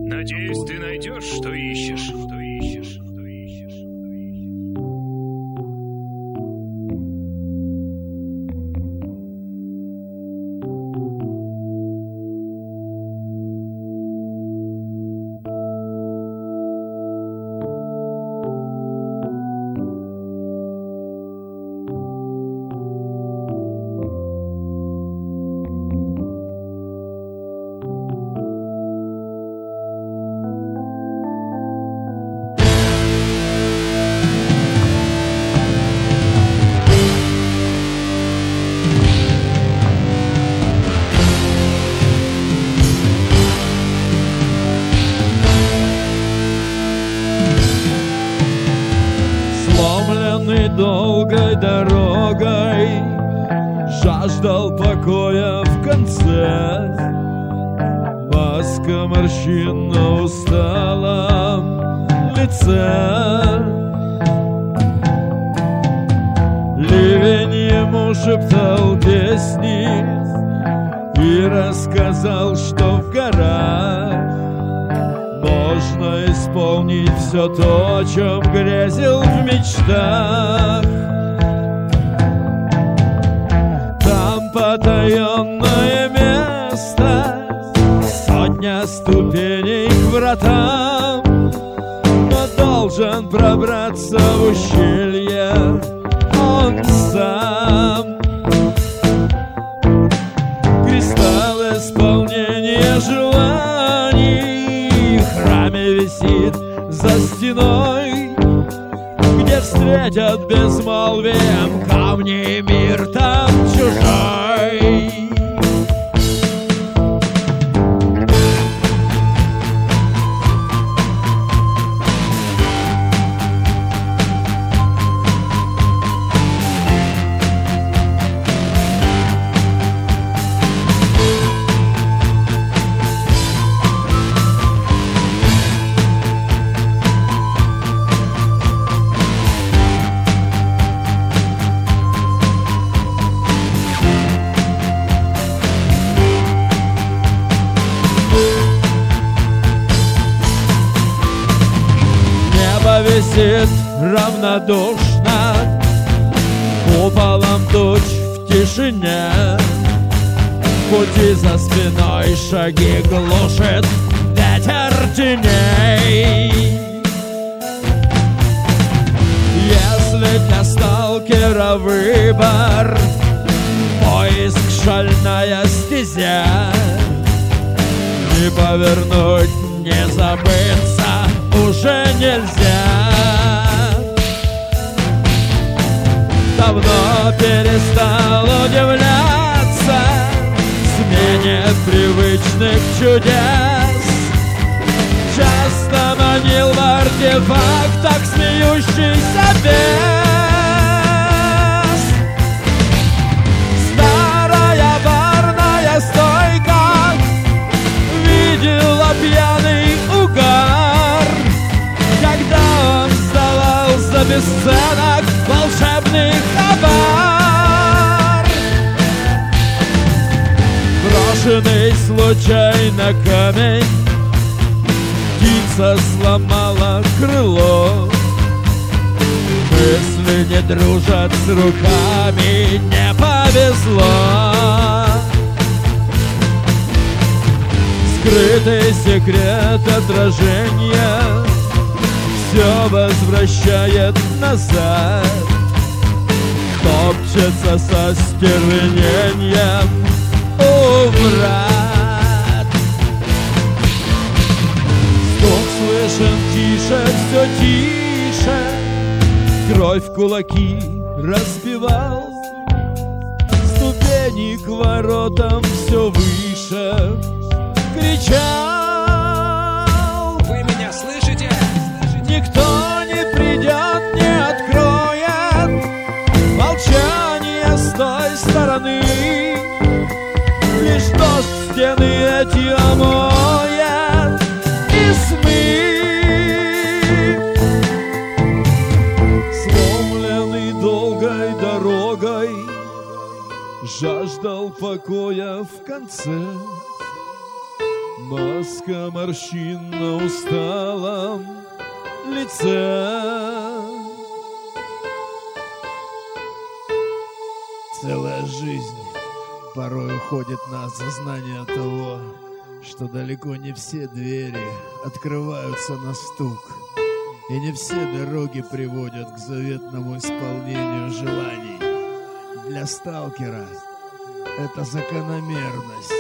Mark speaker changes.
Speaker 1: Надеюсь, ты найдешь, что ищешь.
Speaker 2: Долгой дорогой жаждал покоя в конце. Маска морщин на усталом лице. Ливень ему шептал песни и рассказал, что в горах можно исполнить все то, о чем грезил в мечтах. Там потаенное место, сотня ступеней к вратам, но должен пробраться в ущелье он сам. Кристалл исполнения желаний в храме висит за стеной, где встретят безмолвием камни и мир там чужой. Висит равнодушно куполом туч в тишине. Пути за спиной шаги глушит ветер теней. Если для сталкера выбор поиск шальная стезя, не повернуть, не забыться уже нельзя. Давно перестал удивляться смене привычных чудес. Часто манил в артефактах смеющийся бес. Старая барная стойка видела пьяный угар, когда он сдавал за бесценок волшебный хабар. Брошенный случайно камень, птица сломала крыло. Мысли не дружат с руками, не повезло. Скрытый секрет отражения все возвращает назад, топчется со стервенением у врат. Стук слышен тише, все тише, кровь в кулаки разбивал. Ступени к воротам все выше кричал:
Speaker 3: вы меня слышите?
Speaker 2: Никто не придет, не откроет молчание с той стороны. Лишь дождь стены эти омоет и смыт. Сломленный долгой дорогой жаждал покоя в конце. Маска морщин на усталом лице.
Speaker 3: Целая жизнь порой уходит на осознание того, что далеко не все двери открываются на стук, и не все дороги приводят к заветному исполнению желаний. Для сталкера это закономерность.